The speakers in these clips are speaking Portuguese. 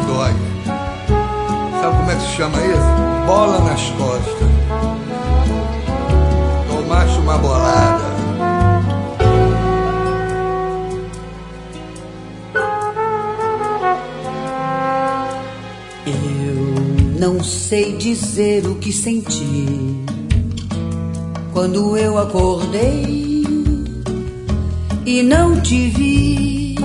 dói. Sabe como é que se chama isso? Bola nas costas. Tomaste uma bolada. Eu não sei dizer o que senti quando eu acordei e não te vi.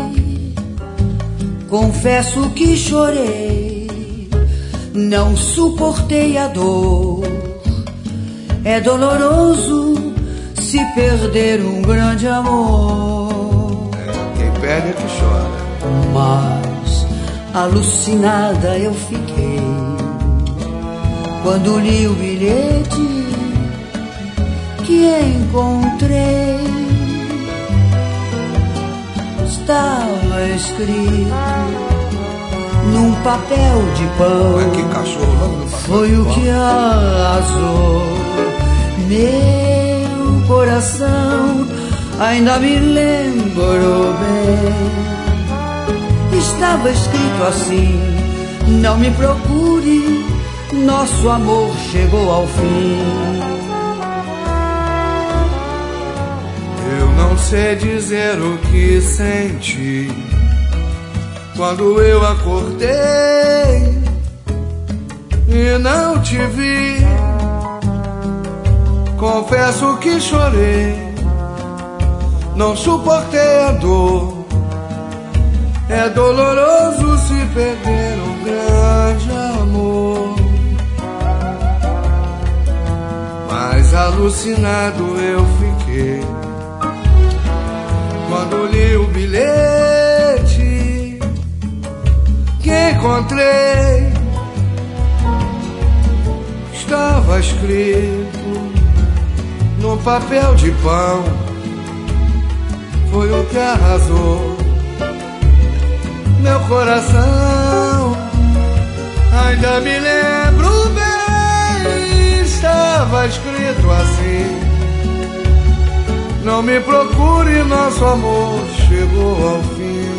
Confesso que chorei, não suportei a dor. É doloroso se perder um grande amor. Quem perde é que chora. Mas alucinada eu fiquei quando li o bilhete que encontrei. Estava escrito num papel de pão. Ué, que cachorro, logo no papel. Foi o que arrasou meu coração. Ainda me lembro bem. Estava escrito assim: não me procure, nosso amor chegou ao fim. Eu não sei dizer o que senti quando eu acordei e não te vi. Confesso que chorei, não suportei a dor. É doloroso se perder um grande amor. Mas alucinado eu fiquei quando li o bilhete que encontrei. Estava escrito no papel de pão. Foi o que arrasou meu coração. Ainda me lembro bem. Estava escrito assim: não me procure, nosso amor chegou ao fim.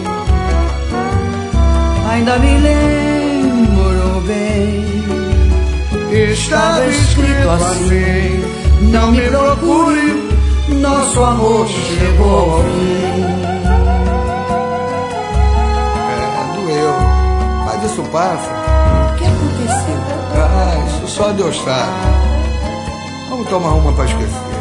Ainda me lembro bem. Estava escrito assim: não me procure, nosso amor chegou ao fim. Doeu, mas isso passa. O que aconteceu? Isso só Deus sabe. Vamos tomar uma para esquecer.